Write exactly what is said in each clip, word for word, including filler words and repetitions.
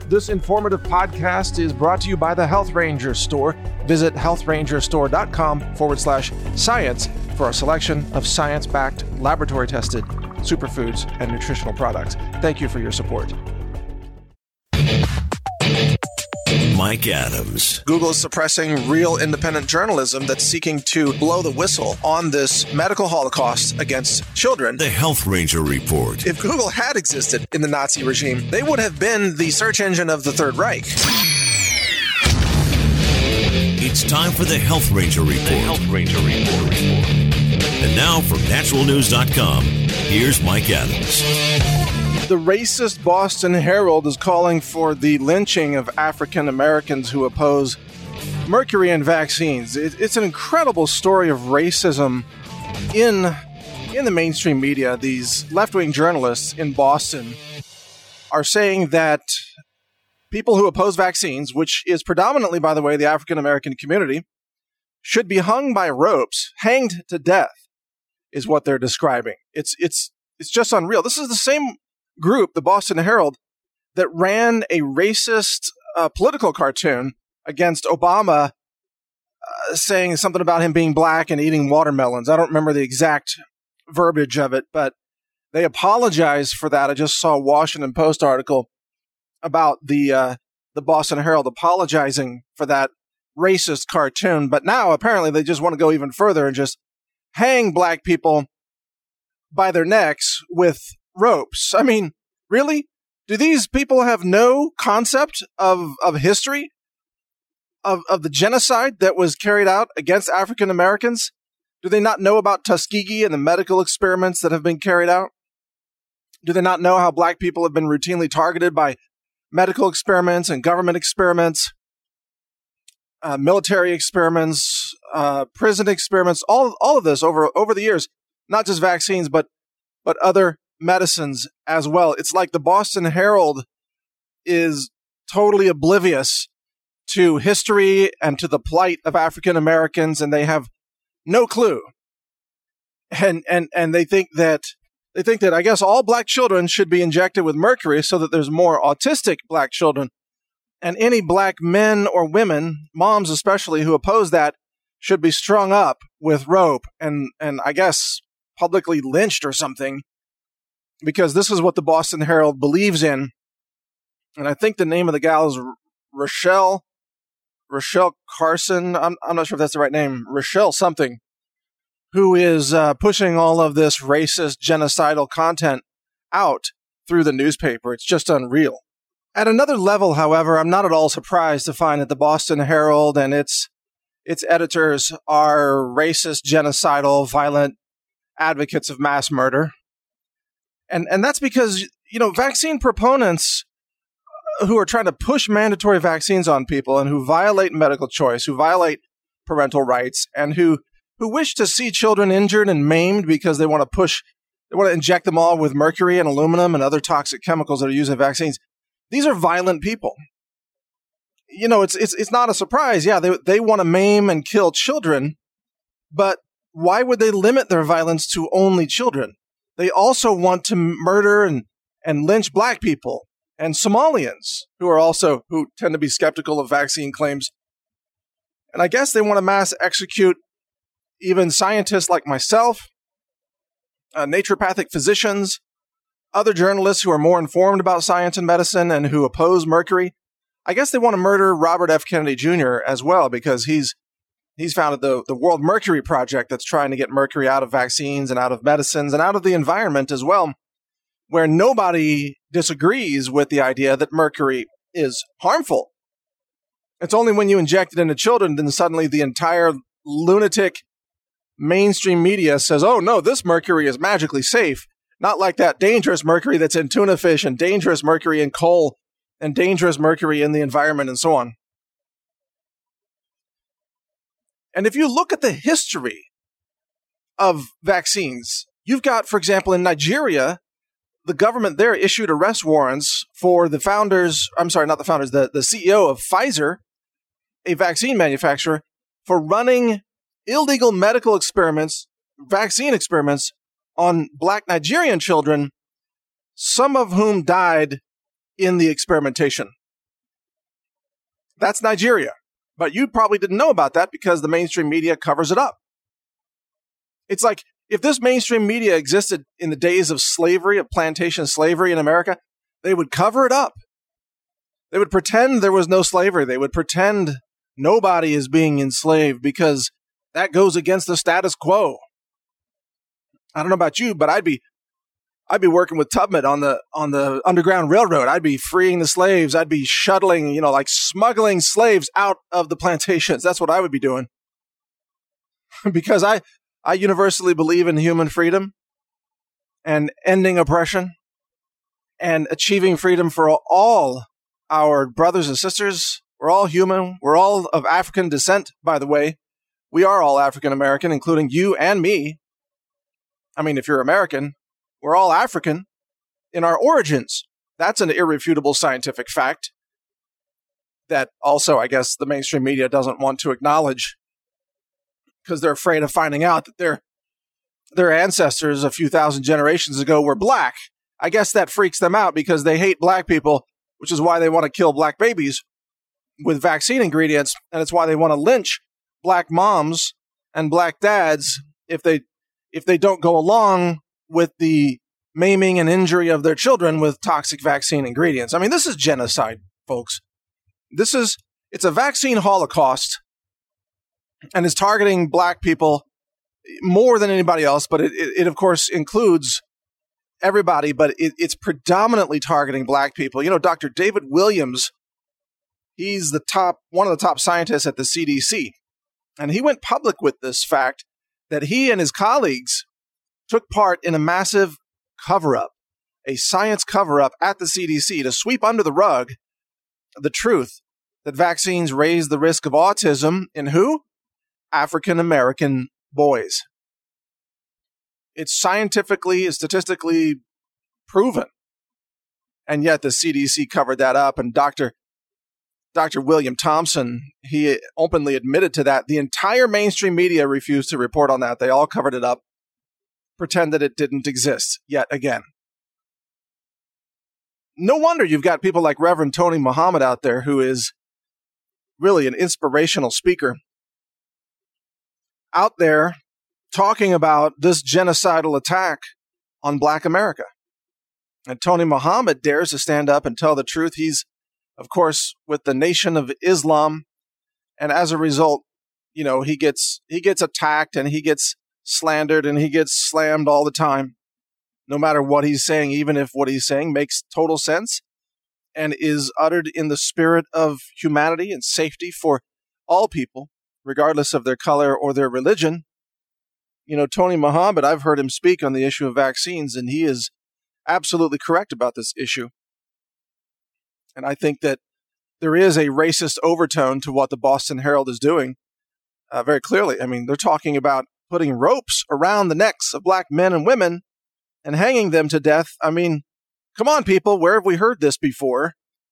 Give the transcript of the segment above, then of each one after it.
This informative podcast is brought to you by the Health Ranger Store. Visit healthrangerstore.com forward slash science for a selection of science-backed, laboratory-tested superfoods and nutritional products. Thank you for your support. Mike Adams. Google is suppressing real independent journalism that's seeking to blow the whistle on this medical holocaust against children. The Health Ranger Report. If Google had existed in the Nazi regime, they would have been the search engine of the Third Reich. It's time for the Health Ranger Report. The Health Ranger Report. And now from natural news dot com, here's Mike Adams. The racist Boston Herald is calling for the lynching of African Americans who oppose mercury and vaccines. It, it's an incredible story of racism in, in the mainstream media. These left-wing journalists in Boston are saying that people who oppose vaccines, which is predominantly, by the way, the African American community, should be hung by ropes, hanged to death, is what they're describing. It's it's it's just unreal. This is the same group, the Boston Herald, that ran a racist uh, political cartoon against Obama, uh, saying something about him being black and eating watermelons. I don't remember the exact verbiage of it, but they apologized for that. I just saw a Washington Post article about the uh, the Boston Herald apologizing for that racist cartoon. But now apparently they just want to go even further and just hang black people by their necks with ropes. I mean, really? Do these people have no concept of, of history? Of, of the genocide that was carried out against African Americans? Do they not know about Tuskegee and the medical experiments that have been carried out? Do they not know how black people have been routinely targeted by medical experiments and government experiments, uh, military experiments, uh, prison experiments, all, all of this over, over the years, not just vaccines, but, but other medicines as well. It's like the Boston Herald is totally oblivious to history and to the plight of African Americans, and they have no clue. And and and they think that they think that I guess all black children should be injected with mercury so that there's more autistic black children, and any black men or women, moms especially, who oppose that should be strung up with rope and and I guess publicly lynched or something. Because this is what the Boston Herald believes in. And I think the name of the gal is Rochelle, Rochelle Carson. I'm, I'm not sure if that's the right name. Rochelle something, who is uh, pushing all of this racist, genocidal content out through the newspaper. It's just unreal. At another level, however, I'm not at all surprised to find that the Boston Herald and its its editors are racist, genocidal, violent advocates of mass murder. And and that's because, you know, vaccine proponents who are trying to push mandatory vaccines on people and who violate medical choice, who violate parental rights, and who, who wish to see children injured and maimed because they want to push, they want to inject them all with mercury and aluminum and other toxic chemicals that are used in vaccines. These are violent people. You know, it's it's it's not a surprise. Yeah, they they want to maim and kill children, but why would they limit their violence to only children? They also want to murder and, and lynch black people and Somalians who are also, who tend to be skeptical of vaccine claims. And I guess they want to mass execute even scientists like myself, uh, naturopathic physicians, other journalists who are more informed about science and medicine and who oppose mercury. I guess they want to murder Robert F. Kennedy Junior as well, because he's He's founded the, the World Mercury Project that's trying to get mercury out of vaccines and out of medicines and out of the environment as well, where nobody disagrees with the idea that mercury is harmful. It's only when you inject it into children, then suddenly the entire lunatic mainstream media says, oh, no, this mercury is magically safe. Not like that dangerous mercury that's in tuna fish and dangerous mercury in coal and dangerous mercury in the environment and so on. And if you look at the history of vaccines, you've got, for example, in Nigeria, the government there issued arrest warrants for the founders, I'm sorry, not the founders, the, the C E O of Pfizer, a vaccine manufacturer, for running illegal medical experiments, vaccine experiments on black Nigerian children, some of whom died in the experimentation. That's Nigeria. But you probably didn't know about that because the mainstream media covers it up. It's like if this mainstream media existed in the days of slavery, of plantation slavery in America, they would cover it up. They would pretend there was no slavery. They would pretend nobody is being enslaved because that goes against the status quo. I don't know about you, but I'd be I'd be working with Tubman on the on the Underground Railroad. I'd be freeing the slaves. I'd be shuttling, you know, like smuggling slaves out of the plantations. That's what I would be doing. Because I, I universally believe in human freedom and ending oppression and achieving freedom for all our brothers and sisters. We're all human. We're all of African descent, by the way. We are all African American, including you and me. I mean, if you're American, we're all African in our origins. That's an irrefutable scientific fact that also, I guess, the mainstream media doesn't want to acknowledge because they're afraid of finding out that their their ancestors a few thousand generations ago were black. I guess that freaks them out because they hate black people, which is why they want to kill black babies with vaccine ingredients, and it's why they want to lynch black moms and black dads if they if they don't go along with the maiming and injury of their children with toxic vaccine ingredients. I mean, this is genocide, folks. This is, it's a vaccine holocaust and is targeting black people more than anybody else, but it, it, it of course, includes everybody, but it, it's predominantly targeting black people. You know, Doctor David Williams, he's the top, one of the top scientists at the C D C, and he went public with this fact that he and his colleagues took part in a massive cover-up, a science cover-up at the C D C to sweep under the rug the truth that vaccines raise the risk of autism in who? African American boys. It's scientifically and statistically proven. And yet the C D C covered that up, and Doctor Doctor William Thompson, he openly admitted to that. The entire mainstream media refused to report on that. They all covered it up, pretend that it didn't exist yet again. No wonder you've got people like Reverend Tony Muhammad out there, who is really an inspirational speaker, out there talking about this genocidal attack on Black America. And Tony Muhammad dares to stand up and tell the truth. He's, of course, with the Nation of Islam, and as a result, you know, he gets he gets attacked and he gets slandered and he gets slammed all the time, no matter what he's saying, even if what he's saying makes total sense and is uttered in the spirit of humanity and safety for all people, regardless of their color or their religion. You know, Tony Muhammad, I've heard him speak on the issue of vaccines, and he is absolutely correct about this issue. And I think that there is a racist overtone to what the Boston Herald is doing uh, very clearly. I mean, they're talking about putting ropes around the necks of black men and women and hanging them to death. I mean, come on, people, where have we heard this before?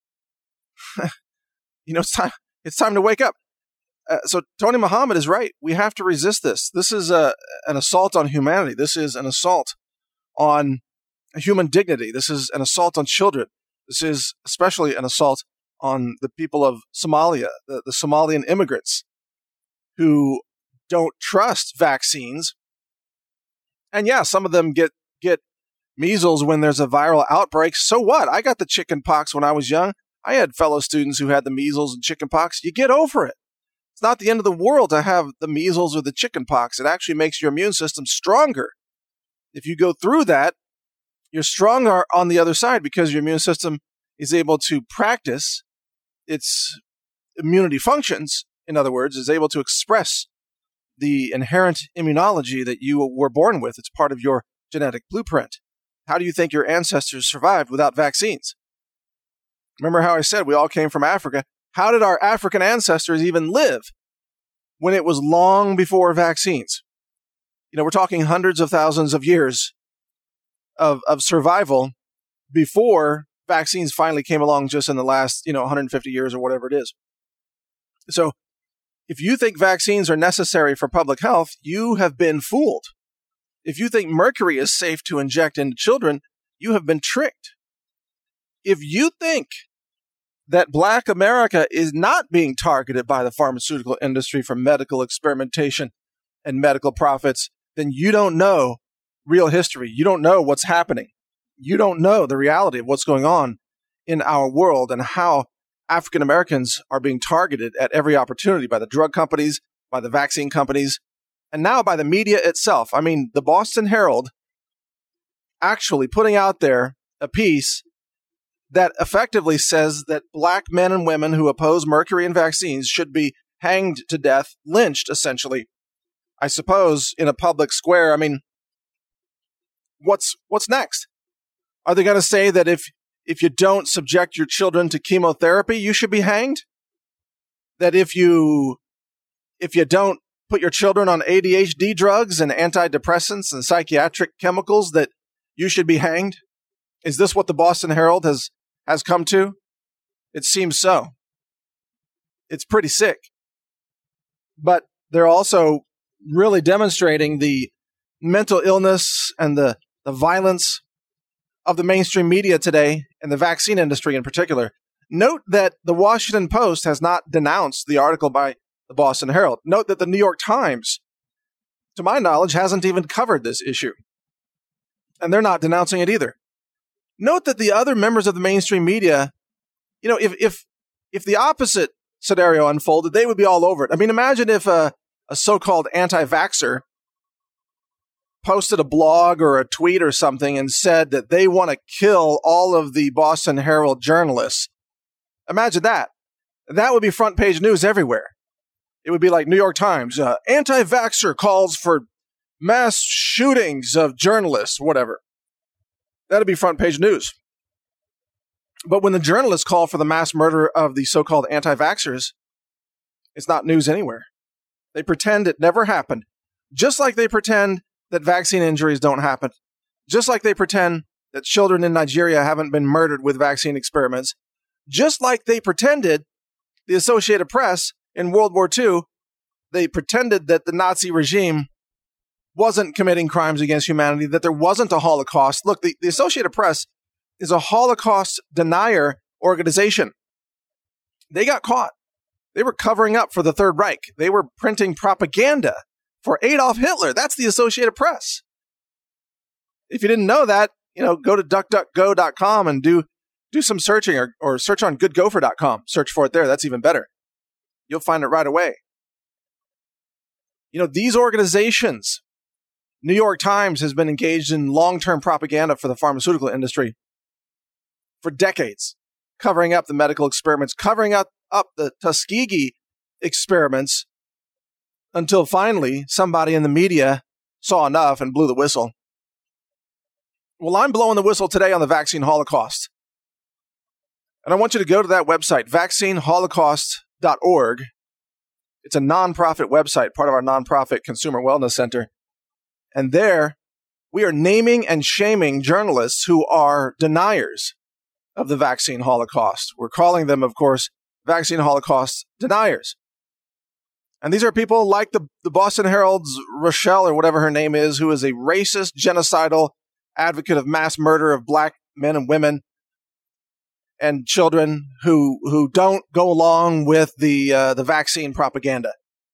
You know, it's time, it's time to wake up. Uh, so Tony Muhammad is right. We have to resist this. This is a, an assault on humanity. This is an assault on human dignity. This is an assault on children. This is especially an assault on the people of Somalia, the, the Somalian immigrants who don't trust vaccines. And yeah, some of them get, get measles when there's a viral outbreak. So what? I got the chicken pox when I was young. I had fellow students who had the measles and chicken pox. You get over it. It's not the end of the world to have the measles or the chicken pox. It actually makes your immune system stronger. If you go through that, you're stronger on the other side because your immune system is able to practice its immunity functions. In other words, is able to express the inherent immunology that you were born with. It's part of your genetic blueprint. How do you think your ancestors survived without vaccines? Remember how I said we all came from Africa? How did our African ancestors even live when it was long before vaccines? You know, we're talking hundreds of thousands of years of, of survival before vaccines finally came along just in the last, you know, one hundred fifty years or whatever it is. So if you think vaccines are necessary for public health, you have been fooled. If you think mercury is safe to inject into children, you have been tricked. If you think that Black America is not being targeted by the pharmaceutical industry for medical experimentation and medical profits, then you don't know real history. You don't know what's happening. You don't know the reality of what's going on in our world and how African Americans are being targeted at every opportunity by the drug companies, by the vaccine companies, and now by the media itself. I mean, the Boston Herald actually putting out there a piece that effectively says that Black men and women who oppose mercury and vaccines should be hanged to death, lynched, essentially, I suppose, in a public square. I mean, what's what's next? Are they going to say that if if you don't subject your children to chemotherapy, you should be hanged? That if you if you don't put your children on A D H D drugs and antidepressants and psychiatric chemicals, that you should be hanged? Is this what the Boston Herald has has come to? It seems so. It's pretty sick. But they're also really demonstrating the mental illness and the, the violence of the mainstream media today and the vaccine industry in particular. Note that the Washington Post has not denounced the article by the Boston Herald. Note that the New York Times, to my knowledge, hasn't even covered this issue. And they're not denouncing it either. Note that the other members of the mainstream media, you know, if if if the opposite scenario unfolded, they would be all over it. I mean, imagine if a, a so-called anti-vaxxer posted a blog or a tweet or something and said that they want to kill all of the Boston Herald journalists. Imagine that. That would be front page news everywhere. It would be like New York Times, uh, anti-vaxxer calls for mass shootings of journalists, whatever. That'd be front page news. But when the journalists call for the mass murder of the so-called anti-vaxxers, it's not news anywhere. They pretend it never happened, just like they pretend that vaccine injuries don't happen, just like they pretend that children in Nigeria haven't been murdered with vaccine experiments, just like they pretended, the Associated Press in World War Two, they pretended that the Nazi regime wasn't committing crimes against humanity, that there wasn't a Holocaust. Look, the, the Associated Press is a Holocaust denier organization. They got caught. They were covering up for the Third Reich. They were printing propaganda for Adolf Hitler. That's the Associated Press. If you didn't know that, you know, go to duck duck go dot com and do do some searching, or, or search on good gopher dot com. Search for it there. That's even better. You'll find it right away. You know, these organizations, New York Times has been engaged in long-term propaganda for the pharmaceutical industry for decades, covering up the medical experiments, covering up, up the Tuskegee experiments, until finally somebody in the media saw enough and blew the whistle. Well, I'm blowing the whistle today on the vaccine holocaust. And I want you to go to that website, vaccine holocaust dot org. It's a nonprofit website, part of our nonprofit Consumer Wellness Center. And there, we are naming and shaming journalists who are deniers of the vaccine holocaust. We're calling them, of course, vaccine holocaust deniers. And these are people like the, the Boston Herald's Rochelle, or whatever her name is, who is a racist, genocidal advocate of mass murder of Black men and women and children who who don't go along with the uh, the vaccine propaganda.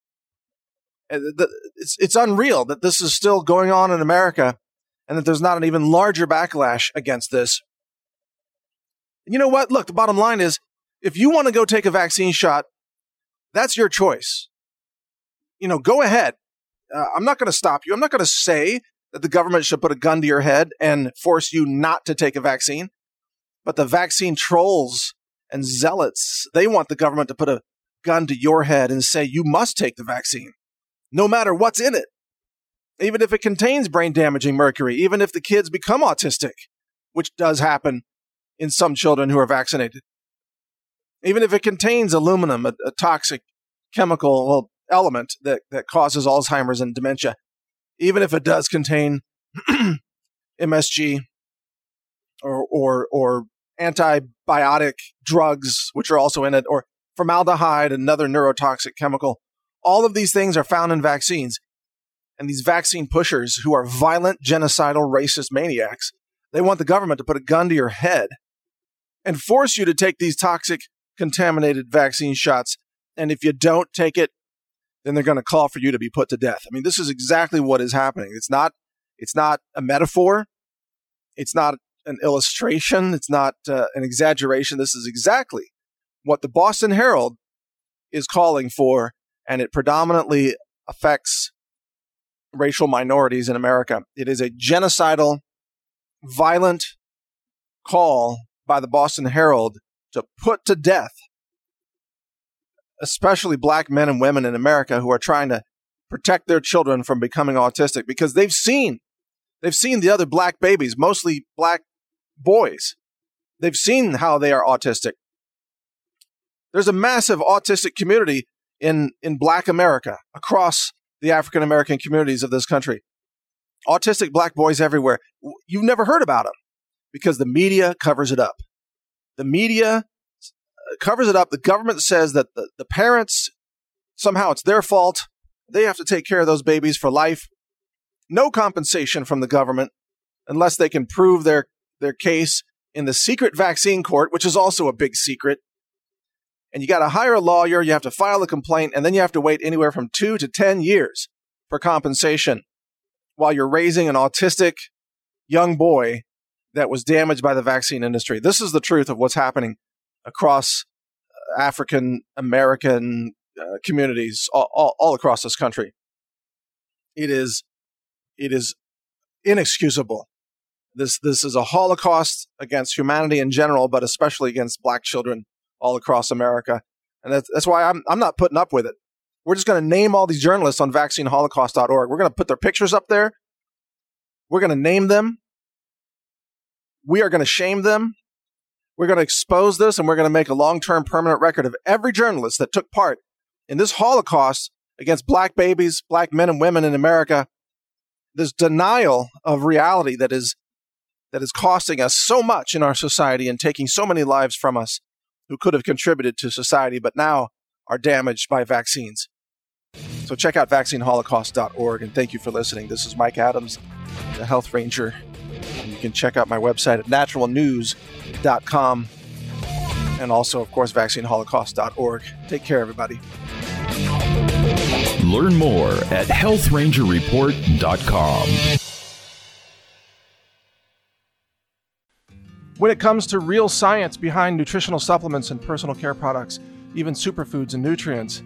It's it's unreal that this is still going on in America, and that there's not an even larger backlash against this. You know what? Look, the bottom line is, if you want to go take a vaccine shot, that's your choice. You know, go ahead. Uh, I'm not going to stop you. I'm not going to say that the government should put a gun to your head and force you not to take a vaccine. But the vaccine trolls and zealots, they want the government to put a gun to your head and say you must take the vaccine, no matter what's in it. Even if it contains brain-damaging mercury, even if the kids become autistic, which does happen in some children who are vaccinated. Even if it contains aluminum, a, a toxic chemical element that, that causes Alzheimer's and dementia. Even if it does contain M S G or, or, or antibiotic drugs, which are also in it, or formaldehyde, another neurotoxic chemical. All of these things are found in vaccines. And these vaccine pushers, who are violent, genocidal, racist maniacs, they want the government to put a gun to your head and force you to take these toxic contaminated vaccine shots. And if you don't take it, then they're going to call for you to be put to death. I mean, this is exactly what is happening. It's not, it's not a metaphor. It's not an illustration. It's not uh, an exaggeration. This is exactly what the Boston Herald is calling for, and it predominantly affects racial minorities in America. It is a genocidal, violent call by the Boston Herald to put to death especially black men and women in America who are trying to protect their children from becoming autistic, because they've seen, they've seen the other black babies, mostly black boys. They've seen how they are autistic. There's a massive autistic community in, in black America across the African American communities of this country. Autistic black boys everywhere. You've never heard about them because the media covers it up. The media covers it up. The government says that the, the parents, somehow it's their fault. They have to take care of those babies for life. No compensation from the government unless they can prove their, their case in the secret vaccine court, which is also a big secret. And you got to hire a lawyer, you have to file a complaint, and then you have to wait anywhere from two to ten years for compensation while you're raising an autistic young boy that was damaged by the vaccine industry. This is the truth of what's happening across African American uh, communities all, all, all across this country. It is, it is inexcusable. This, this is a Holocaust against humanity in general, but especially against black children all across America. And that's, that's why I'm, I'm not putting up with it. We're just going to name all these journalists on vaccine holocaust dot org. We're going to put their pictures up there. We're going to name them. We are going to shame them. We're going to expose this, and we're going to make a long-term permanent record of every journalist that took part in this Holocaust against black babies, black men and women in America. This denial of reality that is that is costing us so much in our society and taking so many lives from us who could have contributed to society, but now are damaged by vaccines. So check out vaccine holocaust dot org, and thank you for listening. This is Mike Adams, the Health Ranger. And you can check out my website at natural news dot com and also, of course, vaccine holocaust dot org. Take care, everybody. Learn more at health ranger report dot com. When it comes to real science behind nutritional supplements and personal care products, even superfoods and nutrients,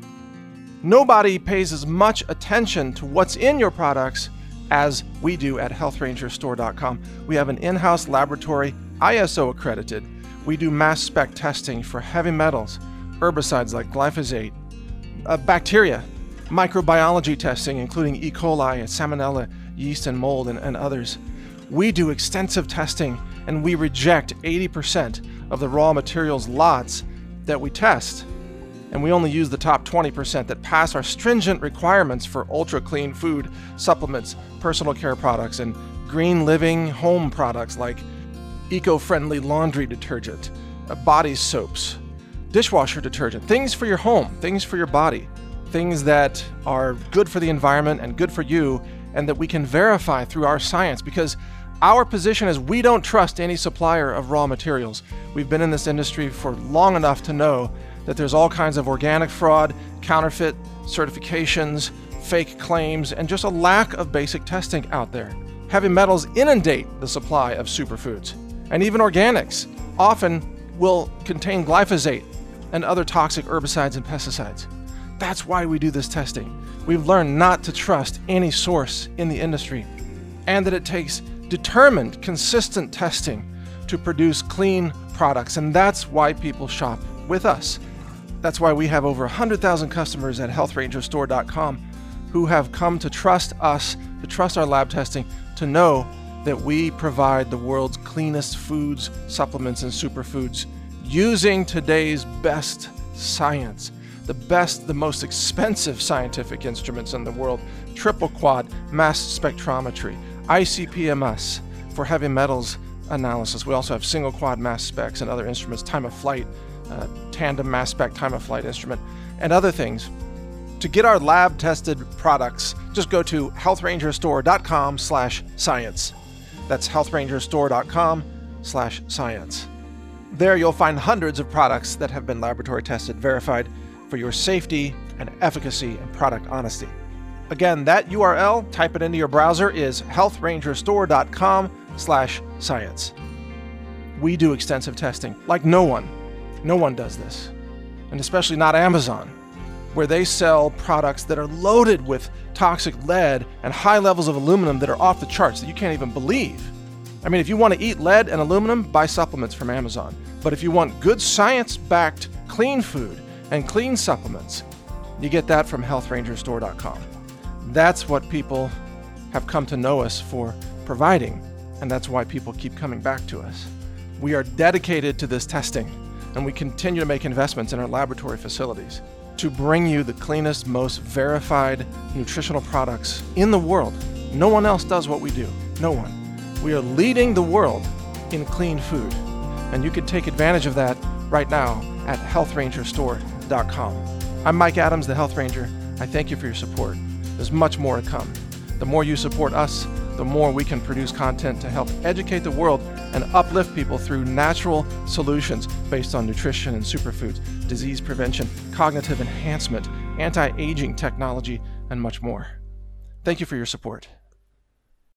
nobody pays as much attention to what's in your products as we do at health ranger store dot com. We have an in-house laboratory, I S O accredited. We do mass spec testing for heavy metals, herbicides like glyphosate, uh, bacteria, microbiology testing, including E. coli, and salmonella, yeast, and mold, and, and others. We do extensive testing, and we reject eighty percent of the raw materials lots that we test. And we only use the top twenty percent that pass our stringent requirements for ultra-clean food, supplements, personal care products, and green living home products like eco-friendly laundry detergent, uh, body soaps, dishwasher detergent, things for your home, things for your body, things that are good for the environment and good for you, and that we can verify through our science, because our position is we don't trust any supplier of raw materials. We've been in this industry for long enough to know that there's all kinds of organic fraud, counterfeit certifications, fake claims, and just a lack of basic testing out there. Heavy metals inundate the supply of superfoods, and even organics often will contain glyphosate and other toxic herbicides and pesticides. That's why we do this testing. We've learned not to trust any source in the industry, and that it takes determined, consistent testing to produce clean products, and that's why people shop with us. That's why we have over one hundred thousand customers at health ranger store dot com who have come to trust us, to trust our lab testing, to know that we provide the world's cleanest foods, supplements, and superfoods using today's best science, the best, the most expensive scientific instruments in the world, triple quad mass spectrometry, I C P M S for heavy metals analysis. We also have single quad mass specs and other instruments, time of flight, uh, tandem mass spec time of flight instrument, and other things. To get our lab tested products, just go to health ranger store dot com slash science. That's health ranger store dot com slash science. There you'll find hundreds of products that have been laboratory tested, verified for your safety and efficacy and product honesty. Again, that U R L, type it into your browser, is health ranger store dot com slash science. We do extensive testing like no one. No one does this. And especially not Amazon, where they sell products that are loaded with toxic lead and high levels of aluminum that are off the charts that you can't even believe. I mean, if you want to eat lead and aluminum, buy supplements from Amazon. But if you want good science-backed clean food and clean supplements, you get that from health ranger store dot com. That's what people have come to know us for providing, and that's why people keep coming back to us. We are dedicated to this testing, and we continue to make investments in our laboratory facilities to bring you the cleanest, most verified nutritional products in the world. No one else does what we do. No one. We are leading the world in clean food, and you can take advantage of that right now at health ranger store dot com. I'm Mike Adams, the Health Ranger. I thank you for your support. There's much more to come. The more you support us, the more we can produce content to help educate the world and uplift people through natural solutions based on nutrition and superfoods, disease prevention, cognitive enhancement, anti-aging technology, and much more. Thank you for your support.